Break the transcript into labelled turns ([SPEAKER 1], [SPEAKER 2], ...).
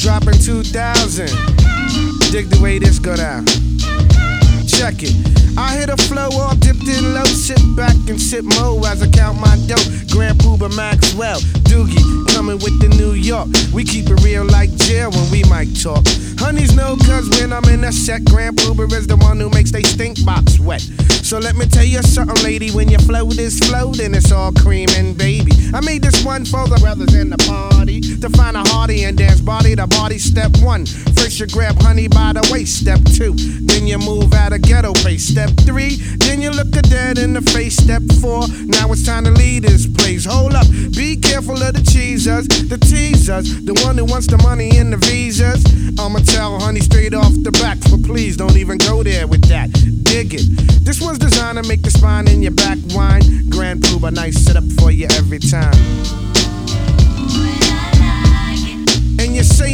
[SPEAKER 1] dropping 2,000. Dig the way this go down. Check it. I hit a flow all dipped in low. Sit back and sip mo as I count my dough. Grand Puba Maxwell, Doogie, coming with the New York. We keep it real like jail when we might talk. Honeys know cause when I'm in a set, Grand Puba is the one who makes they stink box wet. So let me tell you something, lady, when your float is floating, it's all creaming, baby. I made this one for the brothers in the party to find a hearty and dance body to body. Step one, first you grab honey by the waist. Step two, then you move at a ghetto pace. Step three, then you look a dead in the face. Step four, now it's time to leave this place. Hold up, be careful of the cheesers, the teasers, the one who wants the money and the visas. I'ma tell honey straight off the back, but please don't even go there with that. Dig it. This one's designed to make the spine in your back whine. Grand Puba, nice setup for you every time. And you say